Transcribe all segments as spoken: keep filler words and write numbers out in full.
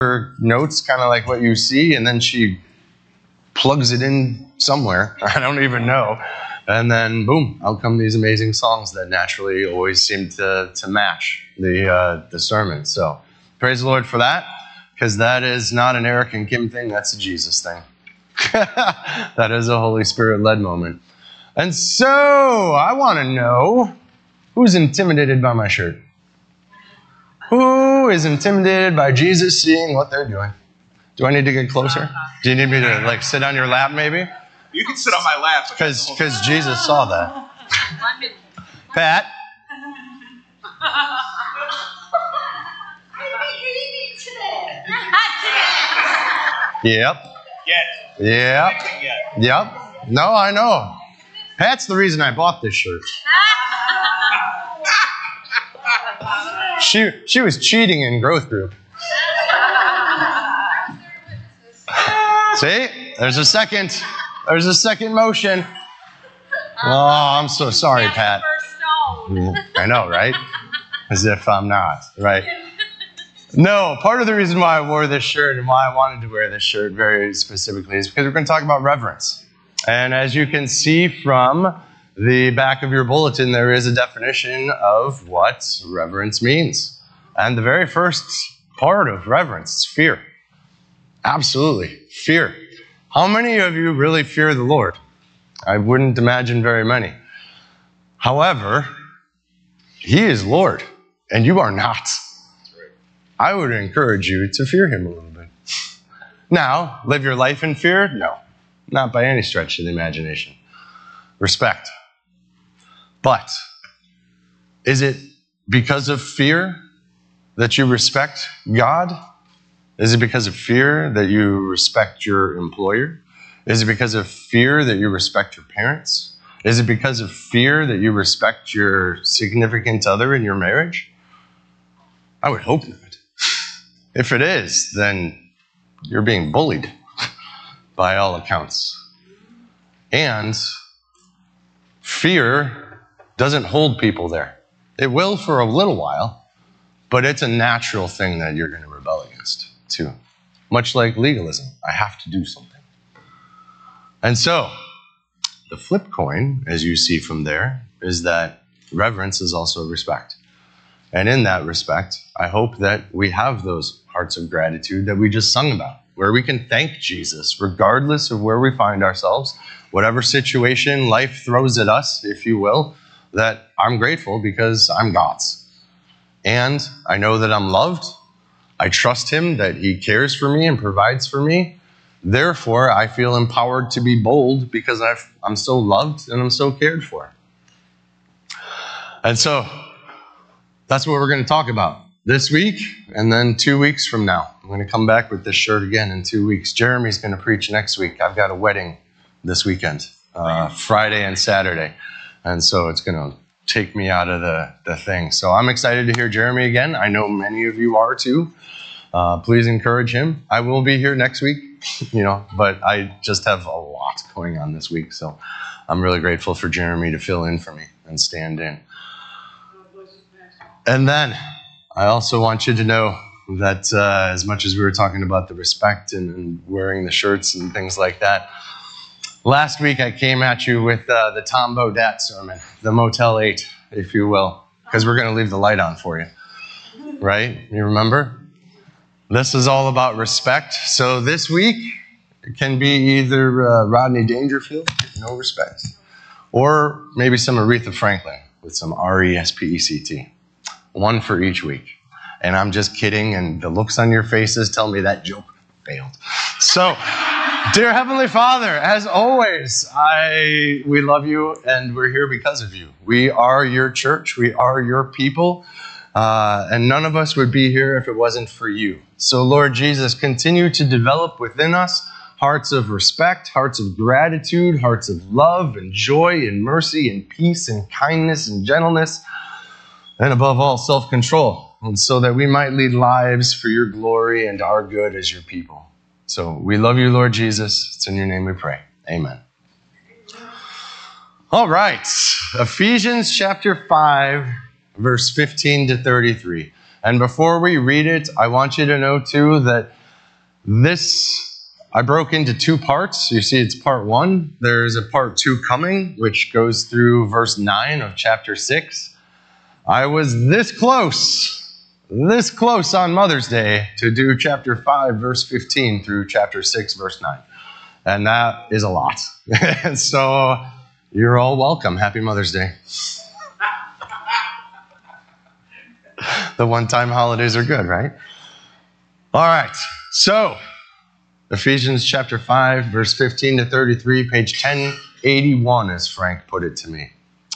her notes, kind of like what you see, and then she plugs it in somewhere. I don't even know. And then, boom, out come these amazing songs that naturally always seem to, to match the, uh, the sermon. So praise the Lord for that, because that is not an Eric and Kim thing. That's a Jesus thing. That is a Holy Spirit-led moment. And so I want to know, who's intimidated by my shirt? Who is intimidated by Jesus seeing what they're doing? Do I need to get closer? Do you need me to like sit on your lap maybe? You can sit on my lap. Because because Jesus saw that. Pat? Yep. Yet. Yep. Yet. Yep. No, I know. Pat's the reason I bought this shirt. She she was cheating in growth group. See? There's a second. There's a second motion. Oh, I'm so sorry, Pat. I know, right? As if I'm not, right? No, part of the reason why I wore this shirt and why I wanted to wear this shirt very specifically is because we're going to talk about reverence. And as you can see from the back of your bulletin, there is a definition of what reverence means. And the very first part of reverence is fear. Absolutely, fear. How many of you really fear the Lord? I wouldn't imagine very many. However, He is Lord, and you are not. I would encourage you to fear Him a little bit. Now, live your life in fear? No, not by any stretch of the imagination. Respect. But is it because of fear that you respect God? Is it because of fear that you respect your employer? Is it because of fear that you respect your parents? Is it because of fear that you respect your significant other in your marriage? I would hope not. If it is, then you're being bullied by all accounts. And fear doesn't hold people there. It will for a little while, but it's a natural thing that you're going to rebel against too. Much like legalism, I have to do something. And so, the flip coin, as you see from there, is that reverence is also respect. And in that respect, I hope that we have those hearts of gratitude that we just sung about, where we can thank Jesus regardless of where we find ourselves, whatever situation life throws at us, if you will, that I'm grateful because I'm God's. And I know that I'm loved. I trust Him that He cares for me and provides for me. Therefore, I feel empowered to be bold because I've, I'm so loved and I'm so cared for. And so, that's what we're going to talk about this week and then two weeks from now. I'm going to come back with this shirt again in two weeks. Jeremy's going to preach next week. I've got a wedding this weekend, uh, Friday and Saturday. And so it's going to take me out of the, the thing. So I'm excited to hear Jeremy again. I know many of you are too. Uh, please encourage him. I will be here next week, you know, but I just have a lot going on this week. So I'm really grateful for Jeremy to fill in for me and stand in. And then I also want you to know that uh, as much as we were talking about the respect and, and wearing the shirts and things like that, last week I came at you with uh, the Tom Bodett sermon, the Motel eight, if you will, because we're going to leave the light on for you, right? You remember? This is all about respect. So this week it can be either uh, Rodney Dangerfield, no respect, or maybe some Aretha Franklin with some R E S P E C T. One for each week. And I'm just kidding, and the looks on your faces tell me that joke failed. So, dear Heavenly Father, as always, I we love you, and we're here because of you. We are your church. We are your people. Uh, and none of us would be here if it wasn't for you. So, Lord Jesus, continue to develop within us hearts of respect, hearts of gratitude, hearts of love and joy and mercy and peace and kindness and gentleness, and above all, self-control, and so that we might lead lives for your glory and our good as your people. So we love you, Lord Jesus. It's in your name we pray. Amen. All right. Ephesians chapter five, verse fifteen to thirty-three. And before we read it, I want you to know too that this, I broke into two parts. You see, it's part one. There's a part two coming, which goes through verse nine of chapter six. I was this close, this close on Mother's Day to do chapter five, verse fifteen through chapter six, verse nine. And that is a lot. So you're all welcome. Happy Mother's Day. The one-time holidays are good, right? All right. So Ephesians chapter five, verse fifteen to thirty-three, page ten eighty-one, as Frank put it to me.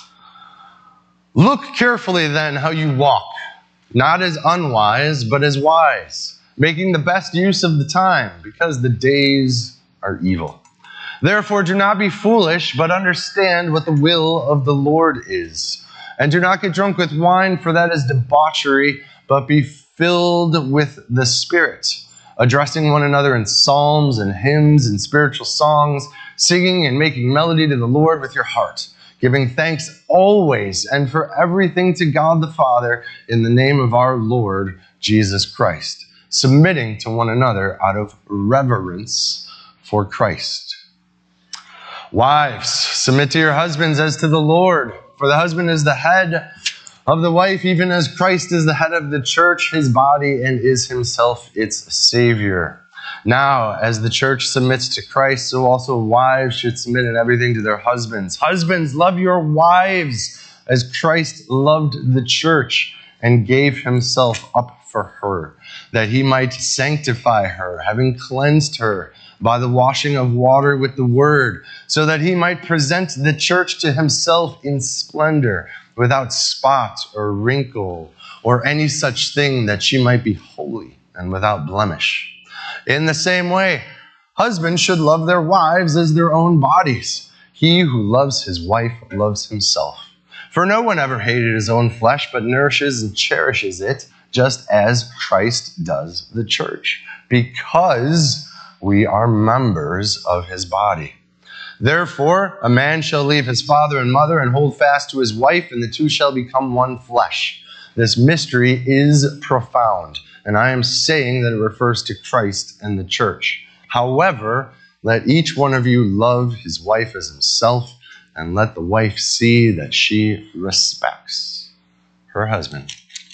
Look carefully then how you walk, not as unwise, but as wise, making the best use of the time, because the days are evil. Therefore, do not be foolish, but understand what the will of the Lord is. And do not get drunk with wine, for that is debauchery, but be filled with the Spirit, addressing one another in psalms and hymns and spiritual songs, singing and making melody to the Lord with your heart, giving thanks always and for everything to God the Father in the name of our Lord Jesus Christ, submitting to one another out of reverence for Christ. Wives, submit to your husbands as to the Lord, for the husband is the head of the wife, even as Christ is the head of the church, his body, and is himself its Savior. Now, as the church submits to Christ, so also wives should submit in everything to their husbands. Husbands, love your wives as Christ loved the church and gave himself up for her, that he might sanctify her, having cleansed her by the washing of water with the word, so that he might present the church to himself in splendor, without spot or wrinkle or any such thing, that she might be holy and without blemish. In the same way, husbands should love their wives as their own bodies. He who loves his wife loves himself. For no one ever hated his own flesh, but nourishes and cherishes it, just as Christ does the church, because we are members of his body. Therefore, a man shall leave his father and mother and hold fast to his wife, and the two shall become one flesh. This mystery is profound, and I am saying that it refers to Christ and the church. However, let each one of you love his wife as himself, and let the wife see that she respects her husband.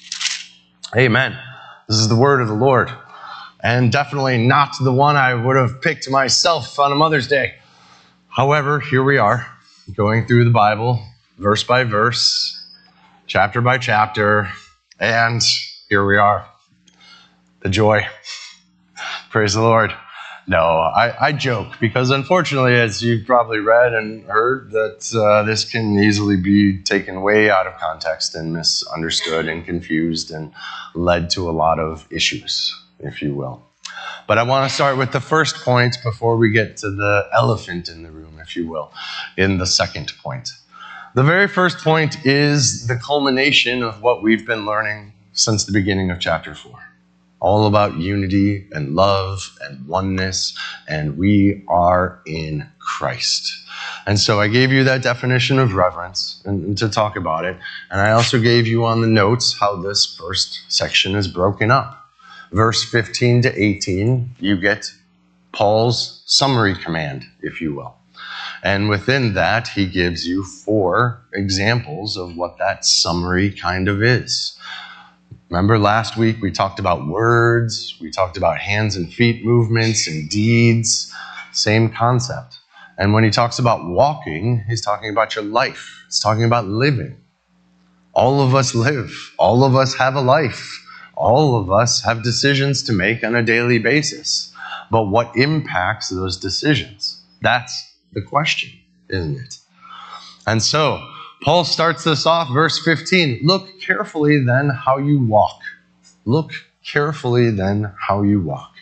Amen. This is the word of the Lord, and definitely not the one I would have picked myself on a Mother's Day. However, here we are, going through the Bible, verse by verse, chapter by chapter, and here we are. The joy. Praise the Lord. No, I, I joke, because unfortunately, as you've probably read and heard, that uh, this can easily be taken way out of context and misunderstood and confused and led to a lot of issues, if you will. But I want to start with the first point before we get to the elephant in the room, if you will, in the second point. The very first point is the culmination of what we've been learning since the beginning of chapter four. All about unity and love and oneness, and we are in Christ. And so I gave you that definition of reverence and, and to talk about it. And I also gave you on the notes how this first section is broken up. Verse fifteen to eighteen, you get Paul's summary command, if you will. And within that, he gives you four examples of what that summary kind of is. Remember last week we talked about words, we talked about hands and feet movements and deeds, same concept. And when he talks about walking, he's talking about your life. He's talking about living. All of us live. All of us have a life. All of us have decisions to make on a daily basis. But what impacts those decisions? That's the question, isn't it? And so, Paul starts this off, verse fifteen. Look carefully then how you walk. Look carefully then how you walk.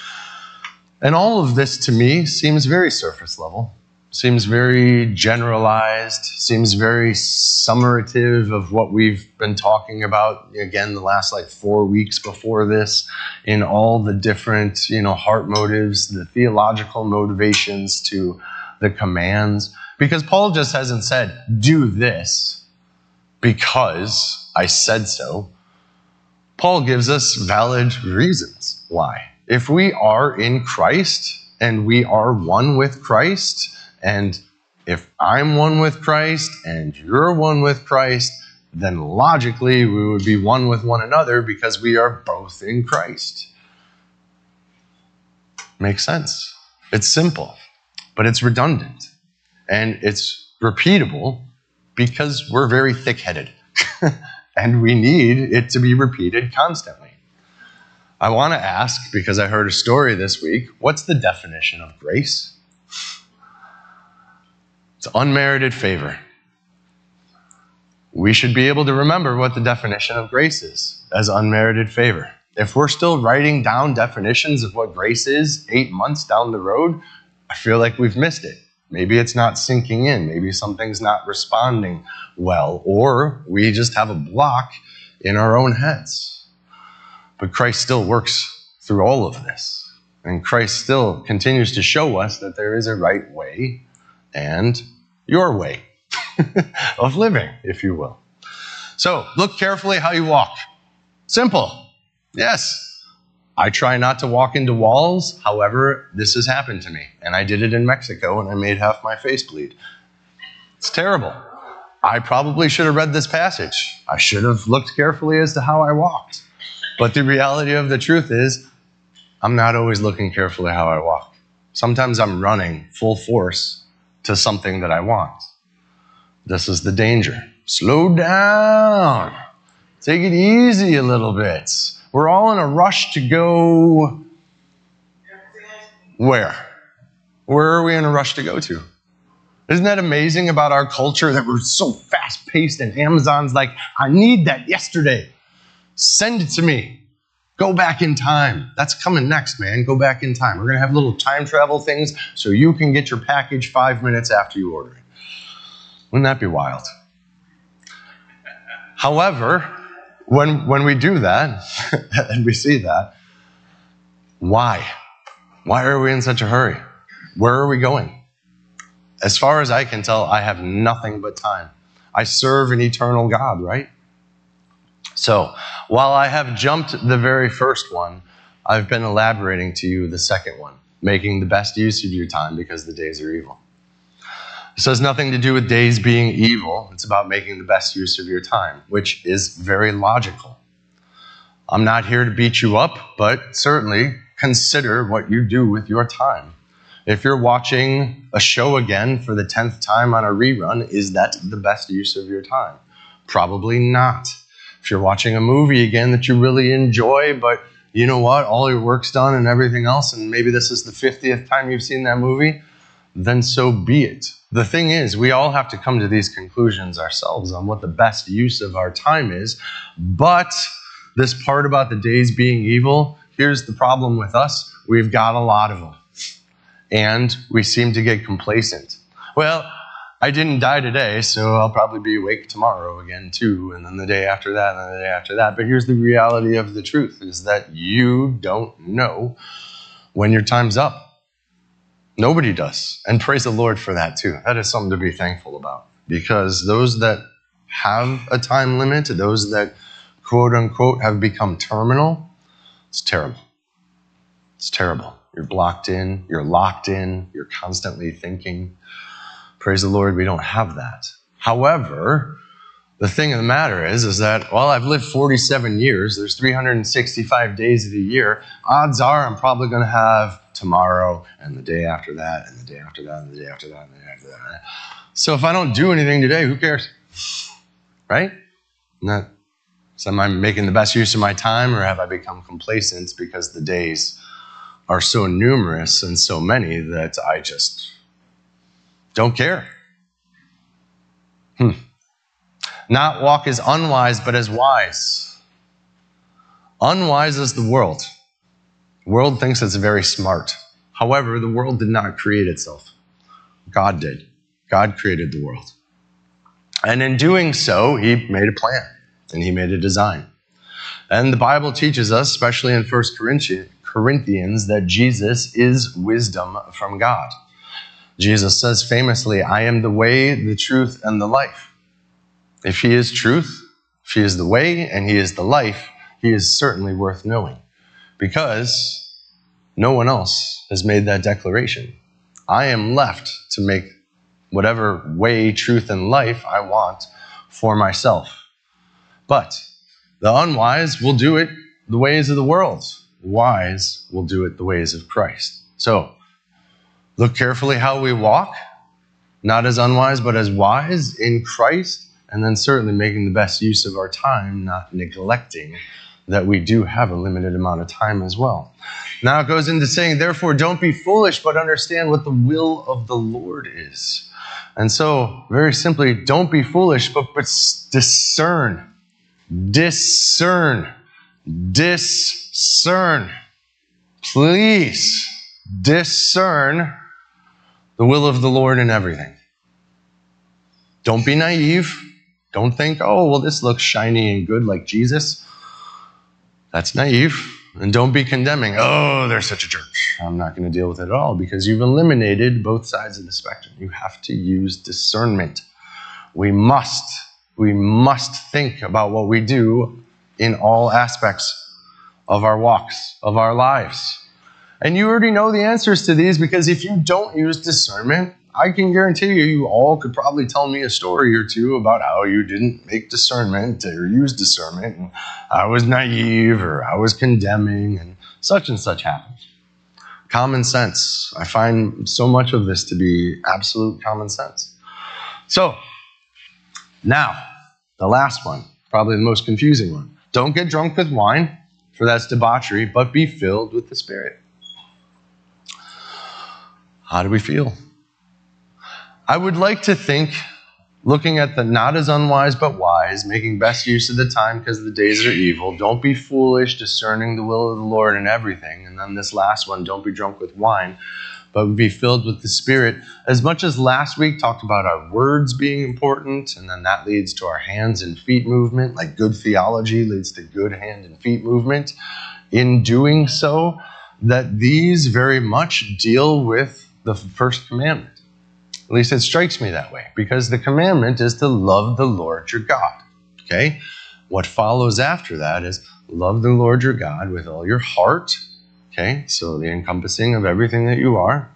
And all of this to me seems very surface level. Seems very generalized, seems very summative of what we've been talking about, again, the last like four weeks before this, in all the different, you know, heart motives, the theological motivations to the commands. Because Paul just hasn't said, do this because I said so. Paul gives us valid reasons why. If we are in Christ and we are one with Christ, and if I'm one with Christ and you're one with Christ, then logically we would be one with one another because we are both in Christ. Makes sense. It's simple, but it's redundant. And it's repeatable because we're very thick-headed. And we need it to be repeated constantly. I want to ask, because I heard a story this week, what's the definition of grace? It's unmerited favor. We should be able to remember what the definition of grace is as unmerited favor. If we're still writing down definitions of what grace is eight months down the road, I feel like we've missed it. Maybe it's not sinking in. Maybe something's not responding well, or we just have a block in our own heads. But Christ still works through all of this. And Christ still continues to show us that there is a right way and your way of living, if you will. So look carefully how you walk. Simple. Yes. I try not to walk into walls. However, this has happened to me. And I did it in Mexico and I made half my face bleed. It's terrible. I probably should have read this passage. I should have looked carefully as to how I walked. But the reality of the truth is, I'm not always looking carefully how I walk. Sometimes I'm running full force to something that I want. This is the danger. Slow down. Take it easy a little bit. We're all in a rush to go where? Where are we in a rush to go to? Isn't that amazing about our culture that we're so fast-paced and Amazon's like, I need that yesterday. Send it to me. Go back in time. That's coming next, man. Go back in time. We're going to have little time travel things so you can get your package five minutes after you order it. Wouldn't that be wild? However, when, when we do that, and we see that, why? Why are we in such a hurry? Where are we going? As far as I can tell, I have nothing but time. I serve an eternal God, right? So, while I have jumped the very first one, I've been elaborating to you the second one, making the best use of your time because the days are evil. This has nothing to do with days being evil. It's about making the best use of your time, which is very logical. I'm not here to beat you up, but certainly consider what you do with your time. If you're watching a show again for the tenth time on a rerun, is that the best use of your time? Probably not. If you're watching a movie again that you really enjoy, but you know what, all your work's done and everything else, and maybe this is the fiftieth time you've seen that movie, then so be it. The thing is, we all have to come to these conclusions ourselves on what the best use of our time is, but this part about the days being evil, here's the problem with us. We've got a lot of them. And we seem to get complacent. Well, I didn't die today, so I'll probably be awake tomorrow again too, and then the day after that, and the day after that. But here's the reality of the truth, is that you don't know when your time's up. Nobody does. And praise the Lord for that too. That is something to be thankful about. Because those that have a time limit, those that quote unquote have become terminal, it's terrible. It's terrible. You're blocked in, you're locked in, you're constantly thinking. Praise the Lord, we don't have that. However, the thing of the matter is, is that, well, I've lived forty-seven years, there's three hundred sixty-five days of the year, odds are I'm probably going to have tomorrow and the day after that and the day after that and the day after that and the day after that. So if I don't do anything today, who cares? Right? Not, so am I making the best use of my time, or have I become complacent because the days are so numerous and so many that I just don't care? Hmm. Not walk as unwise, but as wise. Unwise is the world. The world thinks it's very smart. However, the world did not create itself. God did. God created the world. And in doing so, he made a plan and he made a design. And the Bible teaches us, especially in First Corinthians, that Jesus is wisdom from God. Jesus says famously, I am the way, the truth, and the life. If he is truth, if he is the way, and he is the life, he is certainly worth knowing, because no one else has made that declaration. I am left to make whatever way, truth, and life I want for myself. But the unwise will do it the ways of the world. The wise will do it the ways of Christ. So, look carefully how we walk, not as unwise, but as wise in Christ, and then certainly making the best use of our time, not neglecting that we do have a limited amount of time as well. Now it goes into saying, therefore, don't be foolish, but understand what the will of the Lord is. And so, very simply, don't be foolish, but, but discern. Discern. Discern. Please discern the will of the Lord in everything. Don't be naive. Don't think, oh, well, this looks shiny and good like Jesus. That's naive. And don't be condemning, oh, they're such a jerk. I'm not going to deal with it at all, because you've eliminated both sides of the spectrum. You have to use discernment. We must, we must think about what we do in all aspects of our walks, of our lives. And you already know the answers to these, because if you don't use discernment, I can guarantee you, you all could probably tell me a story or two about how you didn't make discernment or use discernment, and I was naive or I was condemning, and such and such happened. Common sense. I find so much of this to be absolute common sense. So, now, the last one, probably the most confusing one. Don't get drunk with wine, for that's debauchery, but be filled with the Spirit. How do we feel? I would like to think, looking at the not as unwise but wise, making best use of the time because the days are evil, don't be foolish, discerning the will of the Lord in everything. And then this last one, don't be drunk with wine, but be filled with the Spirit. As much as last week talked about our words being important, and then that leads to our hands and feet movement, like good theology leads to good hand and feet movement. In doing so, that these very much deal with the first commandment. At least it strikes me that way, because the commandment is to love the Lord your God, okay? What follows after that is love the Lord your God with all your heart, okay? So the encompassing of everything that you are.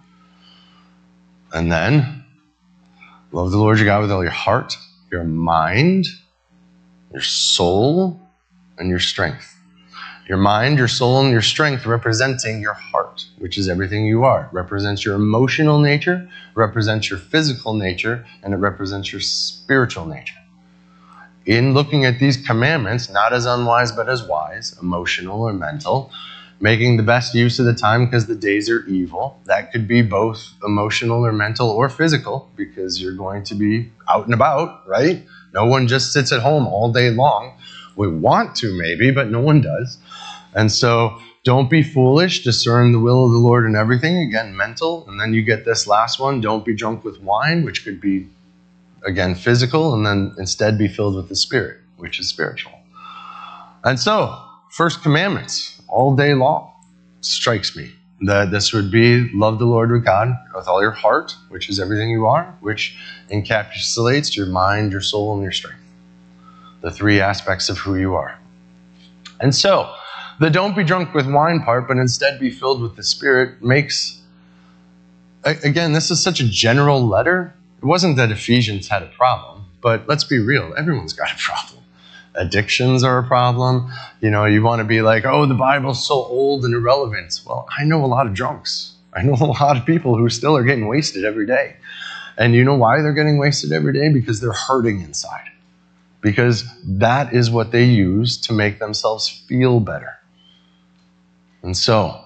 And then love the Lord your God with all your heart, your mind, your soul, and your strength. Your mind, your soul, and your strength representing your heart, which is everything you are. It represents your emotional nature, represents your physical nature, and it represents your spiritual nature. In looking at these commandments, not as unwise but as wise, emotional or mental, making the best use of the time because the days are evil. That could be both emotional or mental or physical, because you're going to be out and about, right? No one just sits at home all day long. We want to maybe, but no one does. And so don't be foolish, discern the will of the Lord in everything. Again, mental. And then you get this last one, don't be drunk with wine, which could be, again, physical. And then instead be filled with the Spirit, which is spiritual. And so, first commandments, all day long, strikes me that this would be love the Lord your God with all your heart, which is everything you are, which encapsulates your mind, your soul, and your strength. The three aspects of who you are. And so, the don't be drunk with wine part, but instead be filled with the Spirit makes, again, this is such a general letter. It wasn't that Ephesians had a problem, but let's be real, everyone's got a problem. Addictions are a problem. You know, you want to be like, oh, the Bible's so old and irrelevant. Well, I know a lot of drunks. I know a lot of people who still are getting wasted every day. And you know why they're getting wasted every day? Because they're hurting inside. Because that is what they use to make themselves feel better. And so,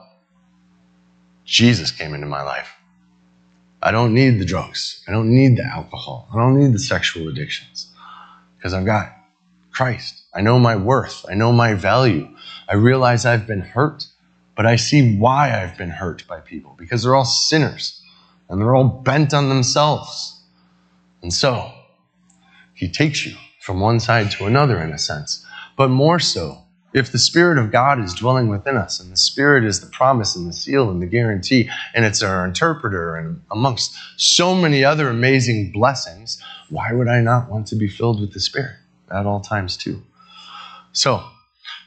Jesus came into my life. I don't need the drugs. I don't need the alcohol. I don't need the sexual addictions. Because I've got Christ. I know my worth. I know my value. I realize I've been hurt, but I see why I've been hurt by people. Because they're all sinners. And they're all bent on themselves. And so, he takes you from one side to another in a sense. But more so, if the Spirit of God is dwelling within us, and the Spirit is the promise and the seal and the guarantee, and it's our interpreter, and amongst so many other amazing blessings, why would I not want to be filled with the Spirit at all times too? So,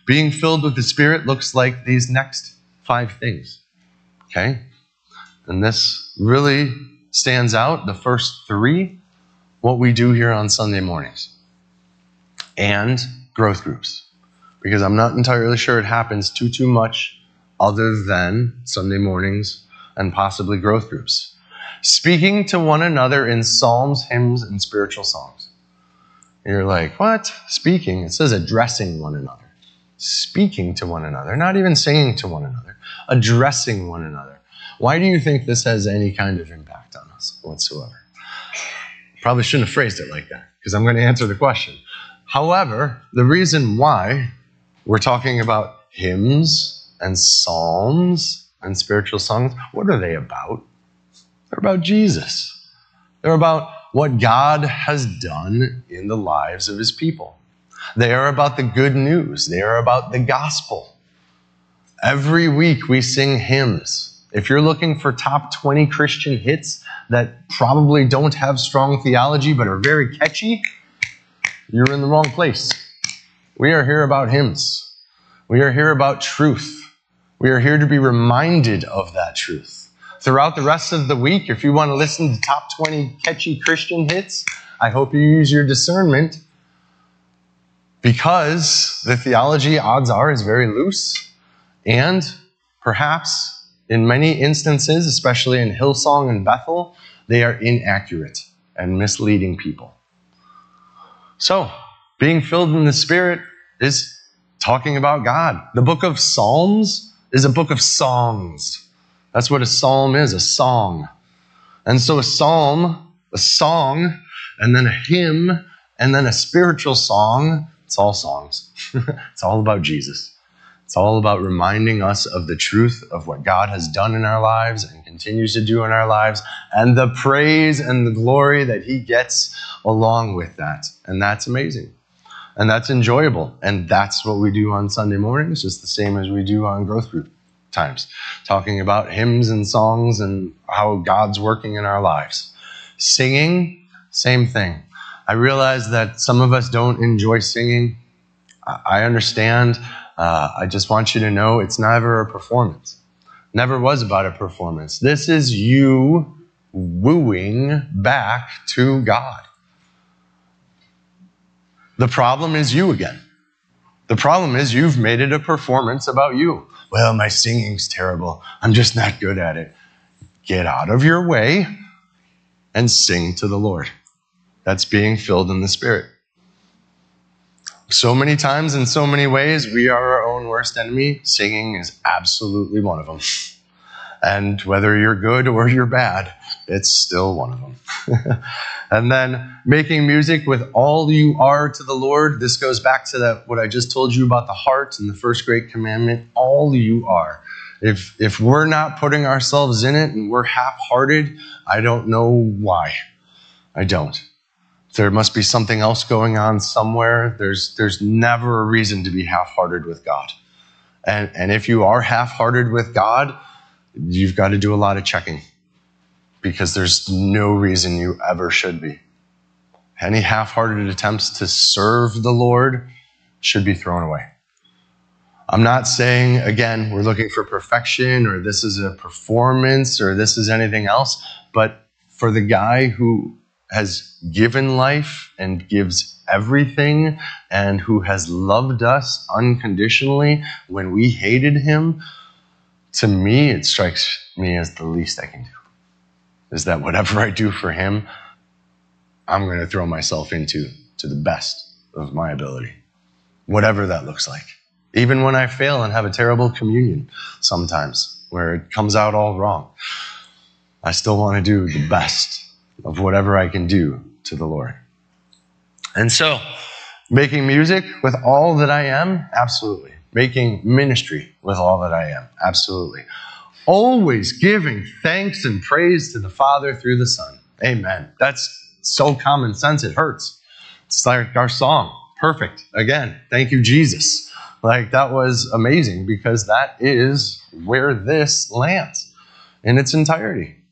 being filled with the Spirit looks like these next five things, okay? And this really stands out, the first three, what we do here on Sunday mornings, and growth groups, because I'm not entirely sure it happens too, too much other than Sunday mornings and possibly growth groups. Speaking to one another in psalms, hymns, and spiritual songs. You're like, what? Speaking? It says addressing one another. Speaking to one another, not even singing to one another, addressing one another. Why do you think this has any kind of impact on us whatsoever? Probably shouldn't have phrased it like that, because I'm going to answer the question. However, the reason why we're talking about hymns and psalms and spiritual songs, what are they about? They're about Jesus. They're about what God has done in the lives of his people. They are about the good news. They are about the gospel. Every week we sing hymns. If you're looking for top twenty Christian hits that probably don't have strong theology but are very catchy, you're in the wrong place. We are here about hymns. We are here about truth. We are here to be reminded of that truth. Throughout the rest of the week, if you want to listen to top twenty catchy Christian hits, I hope you use your discernment, because the theology, odds are, is very loose, and perhaps in many instances, especially in Hillsong and Bethel, they are inaccurate and misleading people. So, being filled in the Spirit is talking about God. The book of Psalms is a book of songs. That's what a psalm is, a song. And so a psalm, a song, and then a hymn, and then a spiritual song, it's all songs. It's all about Jesus. It's all about reminding us of the truth of what God has done in our lives and continues to do in our lives, and the praise and the glory that he gets along with that. And that's amazing. And that's enjoyable. And that's what we do on Sunday mornings, just the same as we do on growth group times, talking about hymns and songs and how God's working in our lives. Singing, same thing. I realize that some of us don't enjoy singing. I understand. Uh, I just want you to know it's never a performance. Never was about a performance. This is you wooing back to God. The problem is you again. The problem is you've made it a performance about you. Well, my singing's terrible. I'm just not good at it. Get out of your way and sing to the Lord. That's being filled in the Spirit. So many times, in so many ways, we are our own worst enemy. Singing is absolutely one of them. And whether you're good or you're bad, it's still one of them. And then making music with all you are to the Lord. This goes back to that what I just told you about the heart and the first great commandment. All you are. If, if we're not putting ourselves in it and we're half-hearted, I don't know why. I don't. There must be something else going on somewhere. There's there's never a reason to be half-hearted with God. And, and if you are half-hearted with God, you've got to do a lot of checking, because there's no reason you ever should be. Any half-hearted attempts to serve the Lord should be thrown away. I'm not saying, again, we're looking for perfection or this is a performance or this is anything else, but for the guy who has given life and gives everything and who has loved us unconditionally when we hated him, to me, it strikes me as the least I can do. Is that whatever I do for him, I'm going to throw myself into to the best of my ability, whatever that looks like. Even when I fail and have a terrible communion sometimes where it comes out all wrong, I still want to do the best of whatever I can do to the Lord. And so, making music with all that I am, absolutely. Making ministry with all that I am, absolutely. Always giving thanks and praise to the Father through the Son. Amen. That's so common sense, it hurts. It's like our song, perfect. Again, thank you, Jesus. Like, that was amazing, because that is where this lands in its entirety.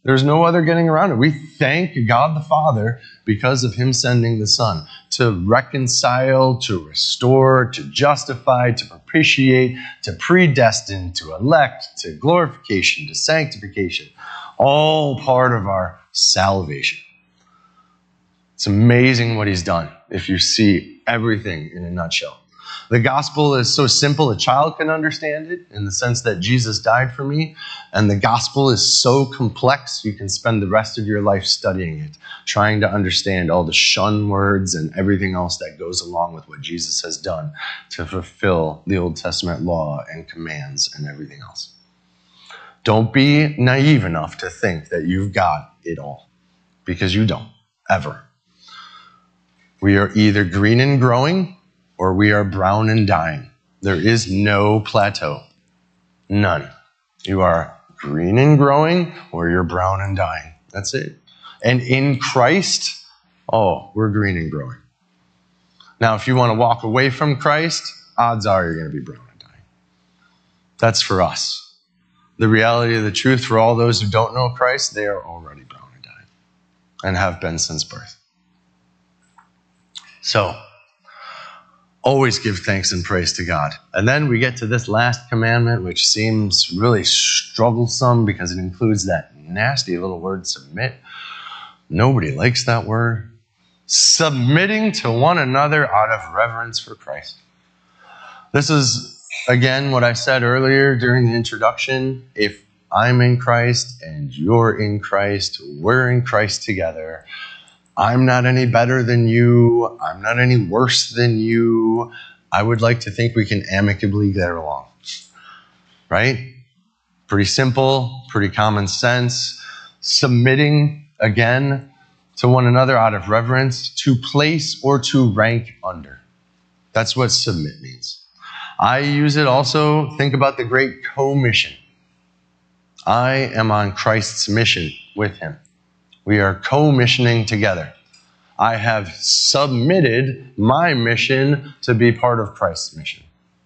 There's no other getting around it. We thank God the Father because of him sending the Son to reconcile, to restore, to justify, to propitiate, to predestine, to elect, to glorification, to sanctification. All part of our salvation. It's amazing what he's done if you see everything in a nutshell. The gospel is so simple a child can understand it in the sense that Jesus died for me. And the gospel is so complex you can spend the rest of your life studying it, trying to understand all the shun words and everything else that goes along with what Jesus has done to fulfill the Old Testament law and commands and everything else. Don't be naive enough to think that you've got it all, because you don't, ever. We are either green and growing, or we are brown and dying. There is no plateau. None. You are green and growing, or you're brown and dying. That's it. And in Christ, oh, we're green and growing. Now, if you want to walk away from Christ, odds are you're going to be brown and dying. That's for us. The reality of the truth for all those who don't know Christ, they are already brown and dying, and have been since birth. So, always give thanks and praise to God. And then we get to this last commandment, which seems really strugglesome because it includes that nasty little word, submit. Nobody likes that word. Submitting to one another out of reverence for Christ. This is, again, what I said earlier during the introduction. If I'm in Christ and you're in Christ, we're in Christ together. I'm not any better than you. I'm not any worse than you. I would like to think we can amicably get along. Right? Pretty simple, pretty common sense. Submitting, again, to one another out of reverence, to place or to rank under. That's what submit means. I use it also, think about the great commission. I am on Christ's mission with him. We are co-missioning together. I have submitted my mission to be part of Christ's mission.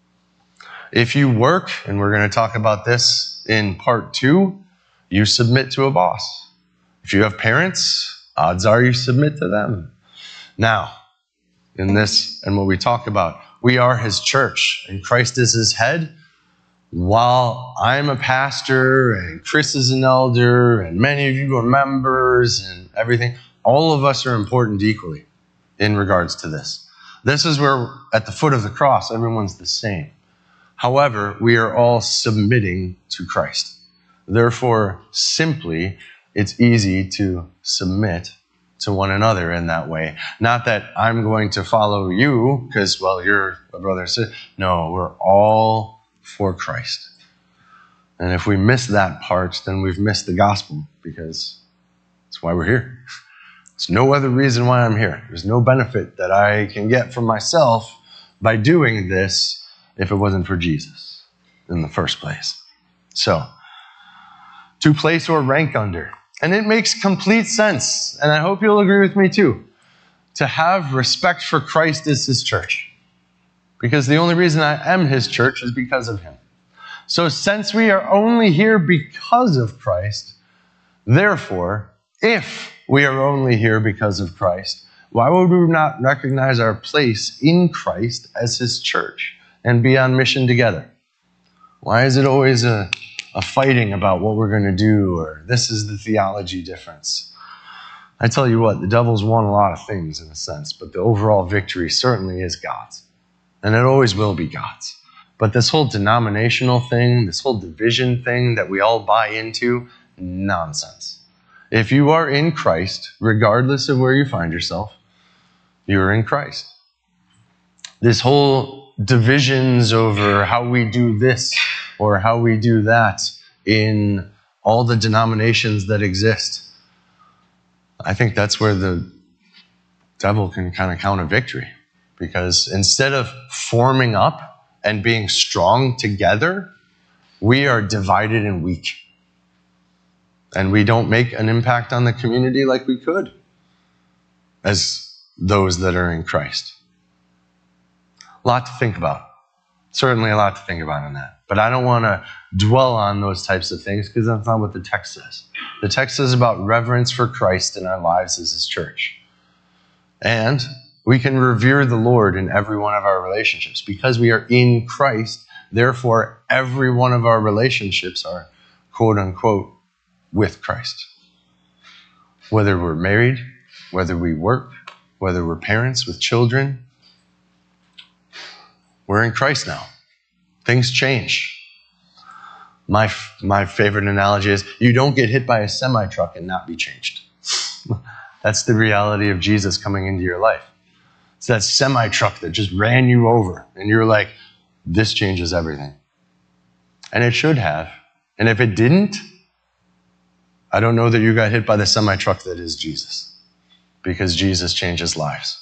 If you work, and we're going to talk about this in part two, you submit to a boss. If you have parents, odds are you submit to them. Now, in this and what we talk about, we are his church, and Christ is his head. While I'm a pastor and Chris is an elder and many of you are members and everything, all of us are important equally in regards to this. This is where at the foot of the cross, everyone's the same. However, we are all submitting to Christ. Therefore, simply, it's easy to submit to one another in that way. Not that I'm going to follow you because, well, you're a brother and sister. No, we're all for Christ. And if we miss that part, then we've missed the gospel, because that's why we're here. There's no other reason why I'm here. There's no benefit that I can get from myself by doing this if it wasn't for Jesus in the first place. So, to place or rank under. And it makes complete sense, and I hope you'll agree with me too, to have respect for Christ as his church. Because the only reason I am his church is because of him. So since we are only here because of Christ, therefore, if we are only here because of Christ, why would we not recognize our place in Christ as his church and be on mission together? Why is it always a, a fighting about what we're going to do, or this is the theology difference? I tell you what, the devil's won a lot of things in a sense, but the overall victory certainly is God's. And it always will be God's. But this whole denominational thing, this whole division thing that we all buy into, nonsense. If you are in Christ, regardless of where you find yourself, you are in Christ. This whole divisions over how we do this or how we do that in all the denominations that exist, I think that's where the devil can kind of count a victory. Because instead of forming up and being strong together, we are divided and weak. And we don't make an impact on the community like we could as those that are in Christ. A lot to think about. Certainly a lot to think about in that. But I don't want to dwell on those types of things because that's not what the text says. The text says about reverence for Christ in our lives as his church. And we can revere the Lord in every one of our relationships because we are in Christ. Therefore, every one of our relationships are, quote unquote, with Christ. Whether we're married, whether we work, whether we're parents with children, we're in Christ now. Things change. My, my favorite analogy is you don't get hit by a semi-truck and not be changed. That's the reality of Jesus coming into your life. It's that semi-truck that just ran you over. And you're like, this changes everything. And it should have. And if it didn't, I don't know that you got hit by the semi-truck that is Jesus. Because Jesus changes lives.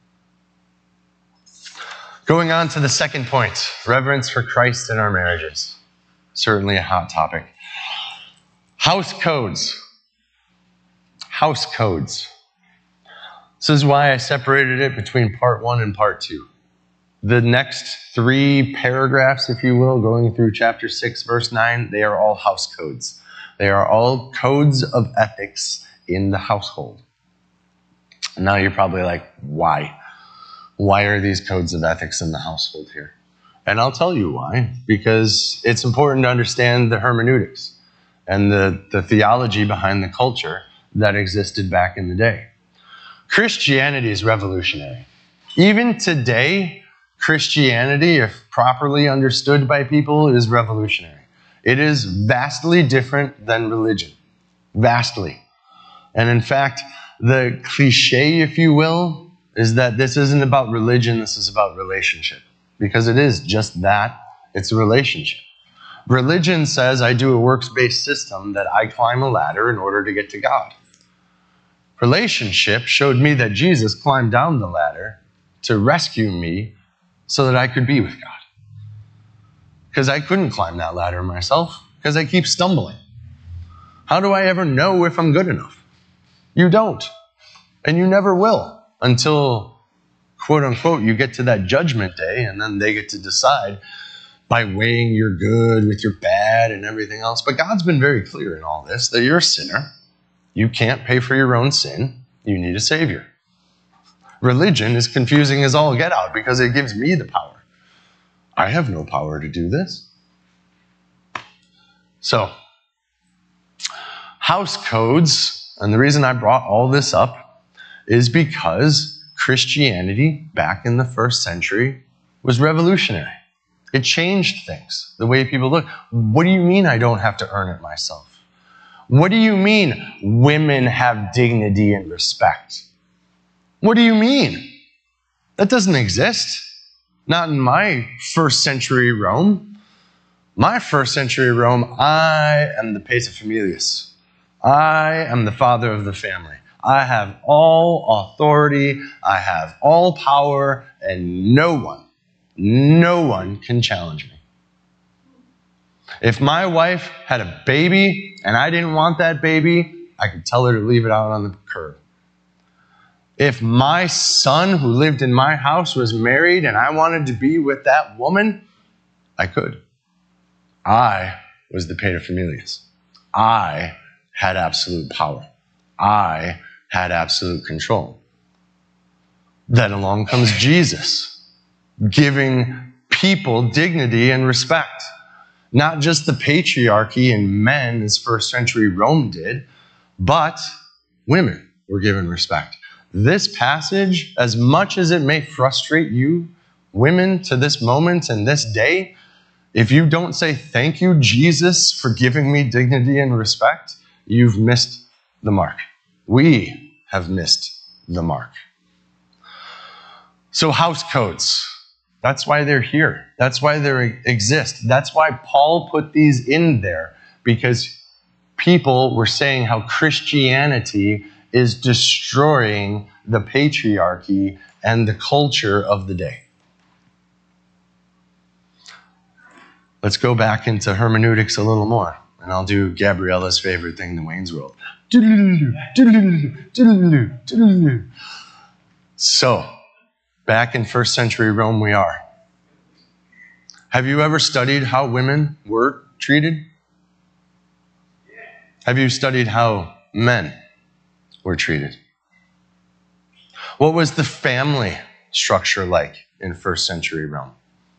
Going on to the second point, reverence for Christ in our marriages. Certainly a hot topic. House codes. House codes. This is why I separated it between part one and part two. The next three paragraphs, if you will, going through chapter six, verse nine, they are all house codes. They are all codes of ethics in the household. And now you're probably like, why? Why are these codes of ethics in the household here? And I'll tell you why. Because it's important to understand the hermeneutics and the, the theology behind the culture that existed back in the day. Christianity is revolutionary. Even today, Christianity, if properly understood by people, is revolutionary. It is vastly different than religion. Vastly. And in fact, the cliche, if you will, is that this isn't about religion, this is about relationship. Because it is just that. It's a relationship. Religion says I do a works-based system that I climb a ladder in order to get to God. Relationship showed me that Jesus climbed down the ladder to rescue me so that I could be with God. Because I couldn't climb that ladder myself, because I keep stumbling. How do I ever know if I'm good enough? You don't. And you never will until, quote unquote, you get to that judgment day, and then they get to decide by weighing your good with your bad and everything else. But God's been very clear in all this that you're a sinner. You can't pay for your own sin. You need a Savior. Religion is confusing as all get out because it gives me the power. I have no power to do this. So, house codes, and the reason I brought all this up is because Christianity back in the first century was revolutionary. It changed things, the way people look. What do you mean I don't have to earn it myself? What do you mean women have dignity and respect? What do you mean? That doesn't exist. Not in my first century Rome. My first century Rome, I am the paterfamilias. I am the father of the family. I have all authority. I have all power, and no one, no one can challenge me. If my wife had a baby and I didn't want that baby, I could tell her to leave it out on the curb. If my son who lived in my house was married and I wanted to be with that woman, I could. I was the paterfamilias. I had absolute power. I had absolute control. Then along comes Jesus, giving people dignity and respect. Not just the patriarchy and men as first century Rome did, but women were given respect. This passage, as much as it may frustrate you, women, to this moment and this day, if you don't say, thank you, Jesus, for giving me dignity and respect, you've missed the mark. We have missed the mark. So house codes. That's why they're here. That's why they exist. That's why Paul put these in there, because people were saying how Christianity is destroying the patriarchy and the culture of the day. Let's go back into hermeneutics a little more, and I'll do Gabriella's favorite thing, the Wayne's World. So, back in first century Rome we are. Have you ever studied how women were treated? Have you studied how men were treated? What was the family structure like in first century Rome?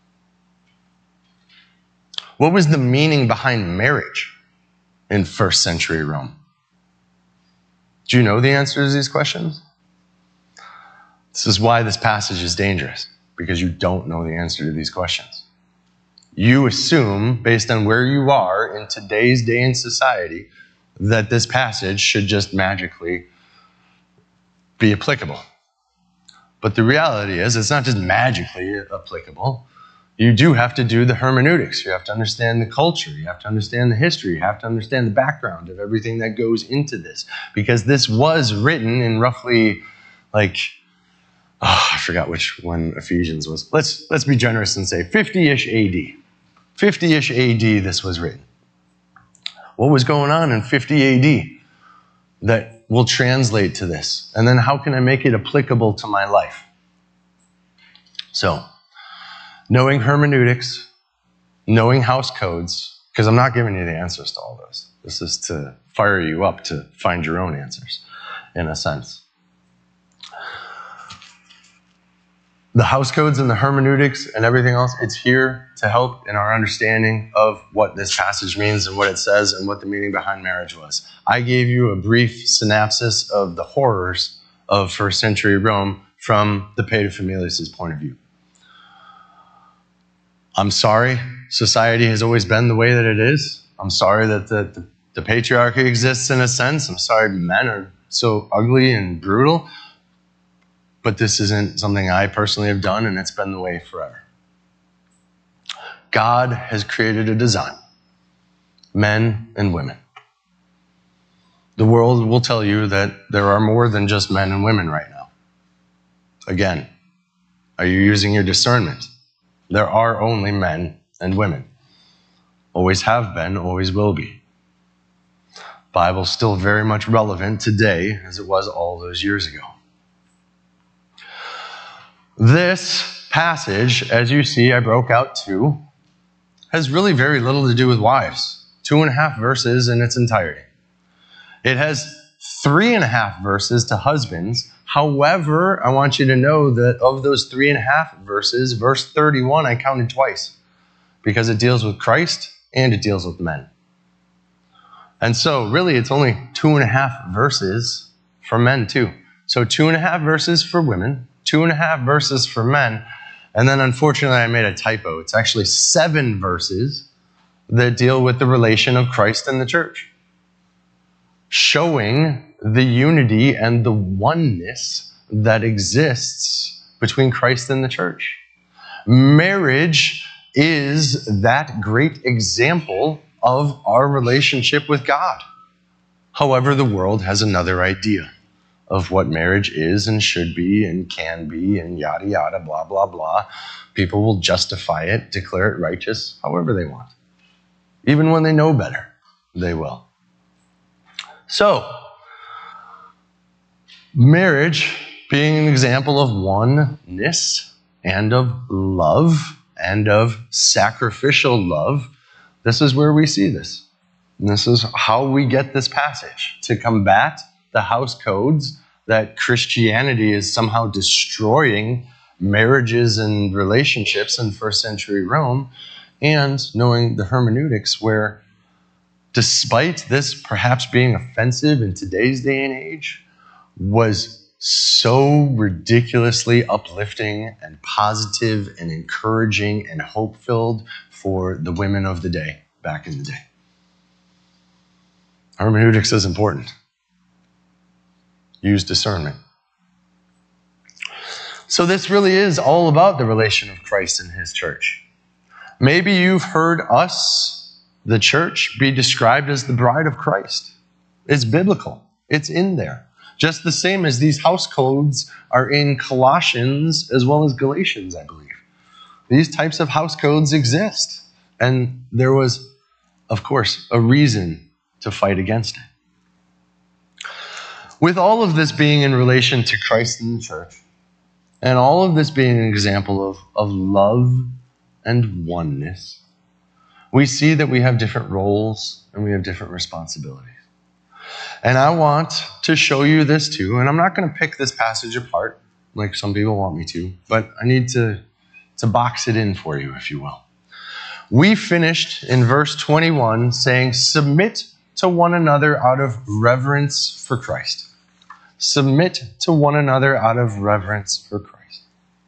What was the meaning behind marriage in first century Rome? Do you know the answers to these questions? This is why this passage is dangerous, because you don't know the answer to these questions. You assume, based on where you are in today's day in society, that this passage should just magically be applicable. But the reality is, it's not just magically applicable. You do have to do the hermeneutics. You have to understand the culture. You have to understand the history. You have to understand the background of everything that goes into this. Because this was written in roughly, like, oh, I forgot which one Ephesians was. Let's, let's be generous and say fifty-ish A D. fifty-ish A D this was written. What was going on in fifty A D that will translate to this? And then how can I make it applicable to my life? So, knowing hermeneutics, knowing house codes, because I'm not giving you the answers to all those. This is to fire you up to find your own answers, in a sense. The house codes and the hermeneutics and everything else, it's here to help in our understanding of what this passage means and what it says and what the meaning behind marriage was. I gave you a brief synopsis of the horrors of first century Rome from the paterfamilias' point of view. I'm sorry society has always been the way that it is. I'm sorry that the, the, the patriarchy exists in a sense. I'm sorry men are so ugly and brutal. But this isn't something I personally have done, and it's been the way forever. God has created a design, men and women. The world will tell you that there are more than just men and women right now. Again, are you using your discernment? There are only men and women. Always have been, always will be. Bible's still very much relevant today as it was all those years ago. This passage, as you see, I broke out two, has really very little to do with wives. Two and a half verses in its entirety. It has three and a half verses to husbands. However, I want you to know that of those three and a half verses, verse thirty-one, I counted twice because it deals with Christ and it deals with men. And so really it's only two and a half verses for men too. So two and a half verses for women, two and a half verses for men, and then unfortunately I made a typo. It's actually seven verses that deal with the relation of Christ and the church, showing the unity and the oneness that exists between Christ and the church. Marriage is that great example of our relationship with God. However, the world has another idea of what marriage is and should be and can be and yada yada, blah, blah, blah. People will justify it, declare it righteous, however they want. Even when they know better, they will. So, marriage being an example of oneness and of love and of sacrificial love, this is where we see this. And this is how we get this passage, to combat the house codes that Christianity is somehow destroying marriages and relationships in first century Rome, and knowing the hermeneutics where, despite this perhaps being offensive in today's day and age, was so ridiculously uplifting and positive and encouraging and hope-filled for the women of the day back in the day. Hermeneutics is important. Use discernment. So this really is all about the relation of Christ and his church. Maybe you've heard us, the church, be described as the bride of Christ. It's biblical. It's in there. Just the same as these house codes are in Colossians as well as Galatians, I believe. These types of house codes exist. And there was, of course, a reason to fight against it. With all of this being in relation to Christ and the church, and all of this being an example of, of love and oneness, we see that we have different roles and we have different responsibilities. And I want to show you this too, and I'm not going to pick this passage apart like some people want me to, but I need to, to box it in for you, if you will. We finished in verse twenty-one saying, submit to one another out of reverence for Christ. Submit to one another out of reverence for Christ.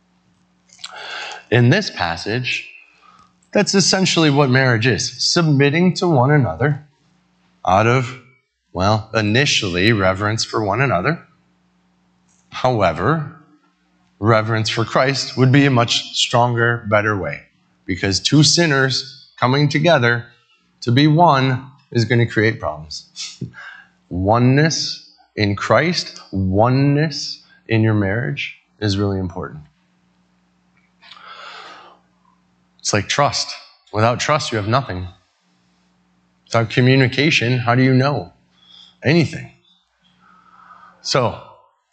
In this passage, that's essentially what marriage is. Submitting to one another out of, well, initially reverence for one another. However, reverence for Christ would be a much stronger, better way. Because two sinners coming together to be one is going to create problems. Oneness in Christ, oneness in your marriage is really important. It's like trust. Without trust, you have nothing. Without communication, how do you know anything? So,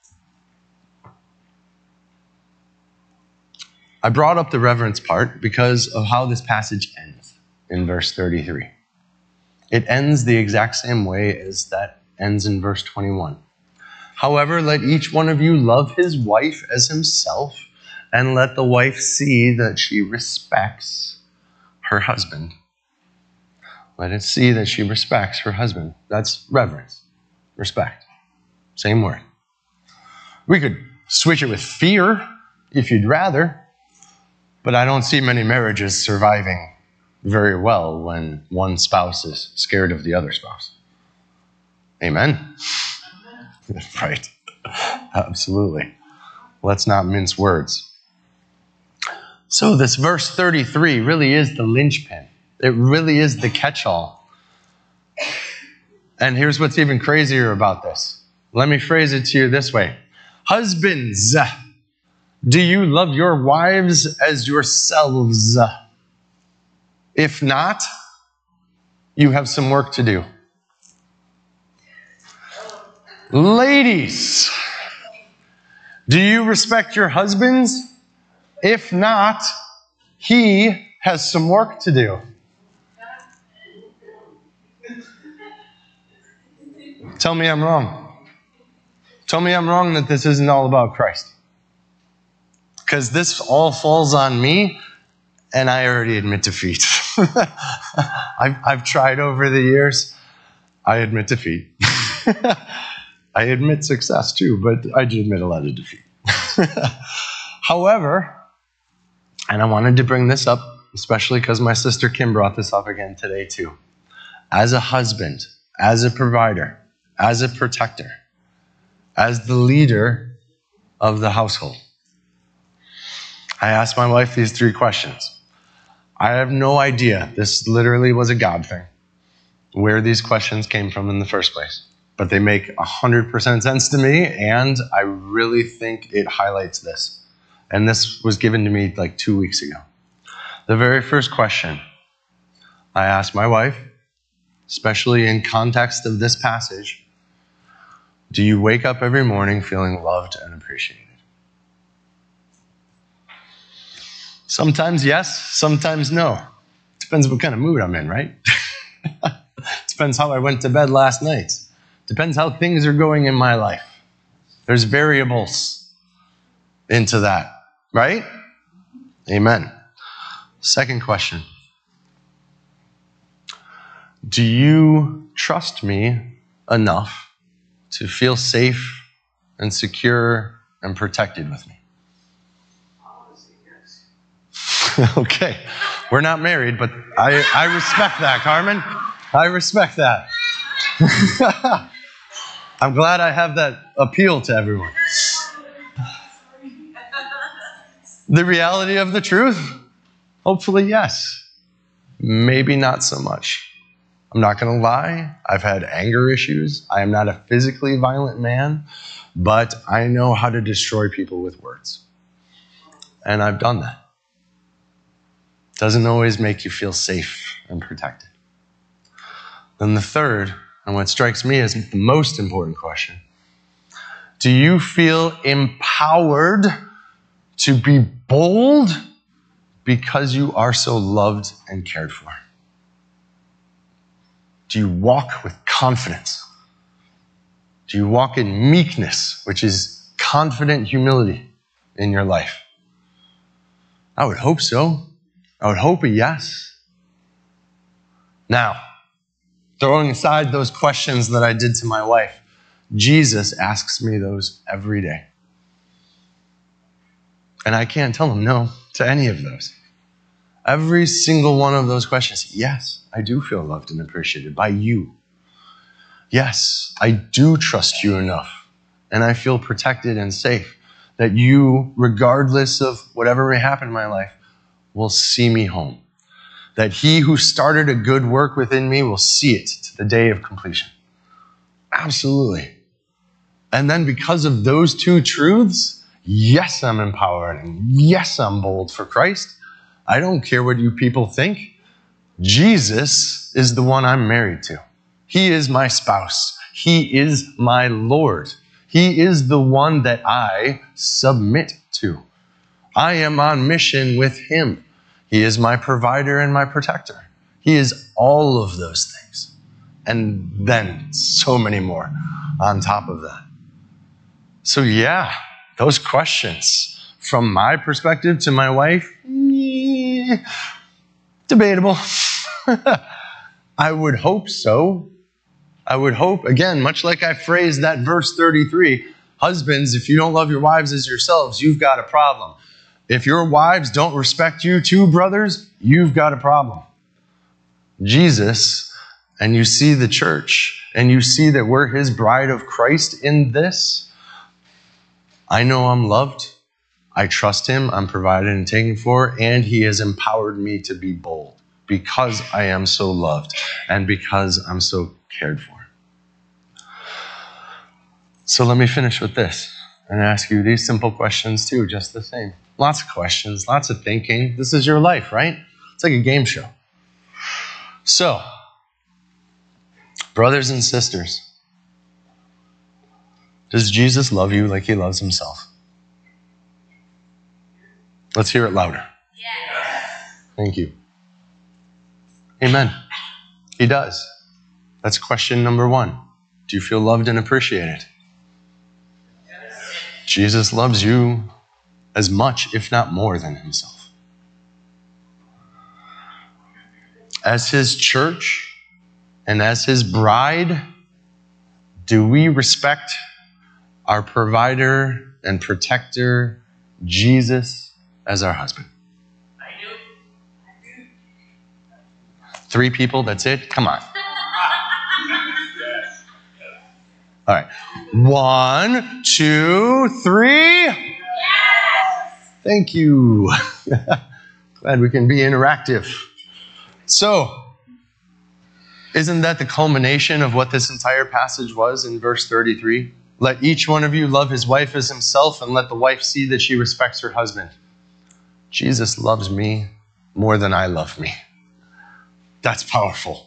I brought up the reverence part because of how this passage ends in verse thirty-three. It ends the exact same way as that ends in verse twenty-one. However, let each one of you love his wife as himself, and let the wife see that she respects her husband. Let it see that she respects her husband. That's reverence, respect. Same word. We could switch it with fear if you'd rather, but I don't see many marriages surviving very well when one spouse is scared of the other spouse. Amen? Right. Absolutely. Let's not mince words. So this verse thirty-three really is the linchpin. It really is the catch-all. And here's what's even crazier about this. Let me phrase it to you this way. Husbands, do you love your wives as yourselves? If not, you have some work to do. Ladies, do you respect your husbands? If not, he has some work to do. Tell me I'm wrong. Tell me I'm wrong that this isn't all about Christ. Because this all falls on me, and I already admit defeat. I've, I've tried over the years. I admit defeat. I admit success too, but I do admit a lot of defeat. However, and I wanted to bring this up, especially because my sister Kim brought this up again today too. As a husband, as a provider, as a protector, as the leader of the household, I asked my wife these three questions. I have no idea, this literally was a God thing, where these questions came from in the first place. But they make one hundred percent sense to me, and I really think it highlights this. And this was given to me like two weeks ago. The very first question I asked my wife, especially in context of this passage, do you wake up every morning feeling loved and appreciated? Sometimes yes, sometimes no. Depends what kind of mood I'm in, right? Depends how I went to bed last night. Depends how things are going in my life. There's variables into that, right? Amen. Second question. Do you trust me enough to feel safe and secure and protected with me? Okay, we're not married, but I, I respect that, Carmen. I respect that. I'm glad I have that appeal to everyone. The reality of the truth? Hopefully, yes. Maybe not so much. I'm not going to lie. I've had anger issues. I am not a physically violent man, but I know how to destroy people with words. And I've done that. Doesn't always make you feel safe and protected. Then the third, and what strikes me as the most important question, do you feel empowered to be bold because you are so loved and cared for? Do you walk with confidence? Do you walk in meekness, which is confident humility in your life? I would hope so. I would hope a yes. Now, throwing aside those questions that I did to my wife, Jesus asks me those every day. And I can't tell him no to any of those. Every single one of those questions, yes, I do feel loved and appreciated by you. Yes, I do trust you enough, and I feel protected and safe that you, regardless of whatever may happen in my life, will see me home. That he who started a good work within me will see it to the day of completion. Absolutely. And then because of those two truths, yes, I'm empowered, and yes, I'm bold for Christ. I don't care what you people think. Jesus is the one I'm married to. He is my spouse. He is my Lord. He is the one that I submit to. I am on mission with him. He is my provider and my protector. He is all of those things. And then so many more on top of that. So yeah, those questions from my perspective to my wife, yeah, debatable. I would hope so. I would hope, again, much like I phrased that verse thirty-three, husbands, if you don't love your wives as yourselves, you've got a problem. If your wives don't respect you too, brothers, you've got a problem. Jesus, and you see the church, and you see that we're his bride of Christ in this. I know I'm loved. I trust him. I'm provided and taken for, and he has empowered me to be bold because I am so loved and because I'm so cared for. So let me finish with this and ask you these simple questions too, just the same. Lots of questions, lots of thinking. This is your life, right? It's like a game show. So, brothers and sisters, does Jesus love you like he loves himself? Let's hear it louder. Yes. Thank you. Amen. He does. That's question number one. Do you feel loved and appreciated? Yes. Jesus loves you as much, if not more, than himself. As his church and as his bride, do we respect our provider and protector, Jesus, as our husband? I do. I do. Three people, that's it? Come on. All right. One, two, three. Yes! Thank you. Glad we can be interactive. So, isn't that the culmination of what this entire passage was in verse thirty-three? Let each one of you love his wife as himself, and let the wife see that she respects her husband. Jesus loves me more than I love me. That's powerful.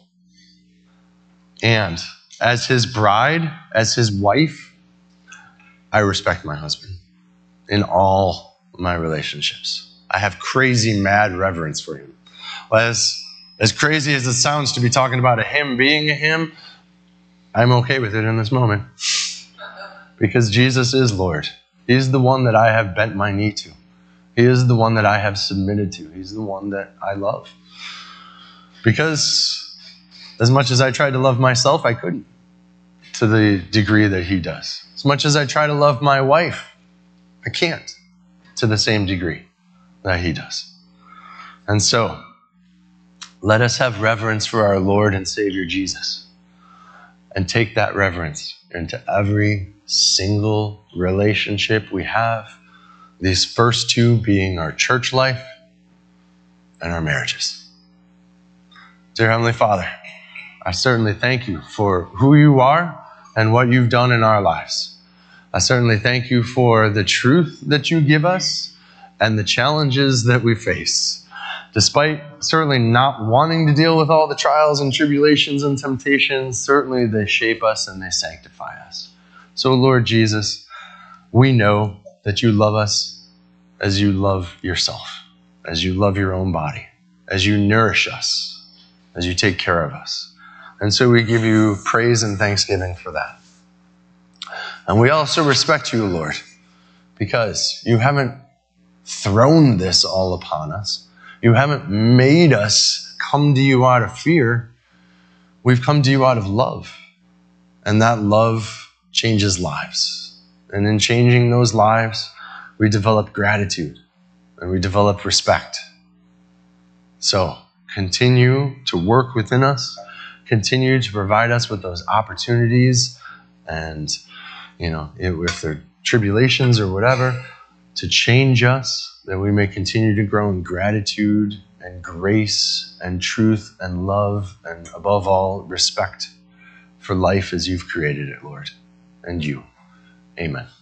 And as his bride, as his wife, I respect my husband in all my relationships. I have crazy, mad reverence for him. As, as crazy as it sounds to be talking about a him being a him, I'm okay with it in this moment. Because Jesus is Lord. He's the one that I have bent my knee to. He is the one that I have submitted to. He's the one that I love. Because as much as I tried to love myself, I couldn't to the degree that he does. As much as I try to love my wife, I can't to the same degree that he does. And so, let us have reverence for our Lord and Savior Jesus and take that reverence into every single relationship we have, these first two being our church life and our marriages. Dear Heavenly Father, I certainly thank you for who you are and what you've done in our lives. I certainly thank you for the truth that you give us and the challenges that we face. Despite certainly not wanting to deal with all the trials and tribulations and temptations, certainly they shape us and they sanctify us. So, Lord Jesus, we know that you love us as you love yourself, as you love your own body, as you nourish us, as you take care of us. And so we give you praise and thanksgiving for that. And we also respect you, Lord, because you haven't thrown this all upon us. You haven't made us come to you out of fear. We've come to you out of love. And that love changes lives. And in changing those lives, we develop gratitude and we develop respect. So continue to work within us. Continue to provide us with those opportunities and, you know, if they're tribulations or whatever, to change us, that we may continue to grow in gratitude and grace and truth and love and, above all, respect for life as you've created it, Lord, and you. Amen.